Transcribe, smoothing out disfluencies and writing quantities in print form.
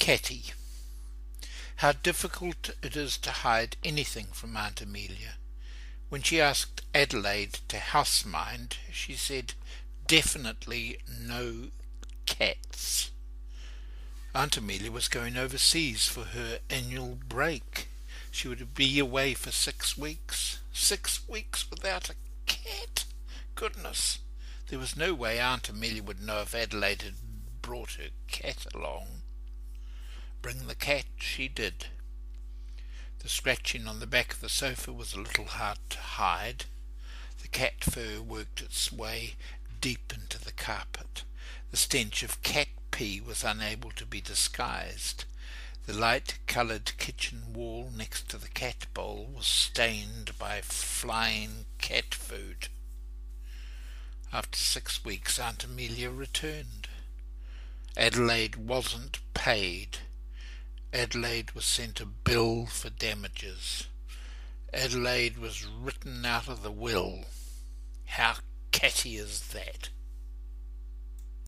Catty. How difficult it is to hide anything from Aunt Amelia. When she asked Adelaide to housemind, she said, "Definitely no cats." Aunt Amelia was going overseas for her annual break. She would be away for 6 weeks. 6 weeks without a cat? Goodness! There was no way Aunt Amelia would know if Adelaide had brought her cat along. Bring the cat she did. The scratching on the back of the sofa was a little hard to hide. The cat fur worked its way deep into the carpet. The stench of cat pee was unable to be disguised. The light-coloured kitchen wall next to the cat bowl was stained by flying cat food. After 6 weeks, Aunt Amelia returned. Adelaide wasn't paid. Adelaide was sent a bill for damages. Adelaide was written out of the will. How catty is that?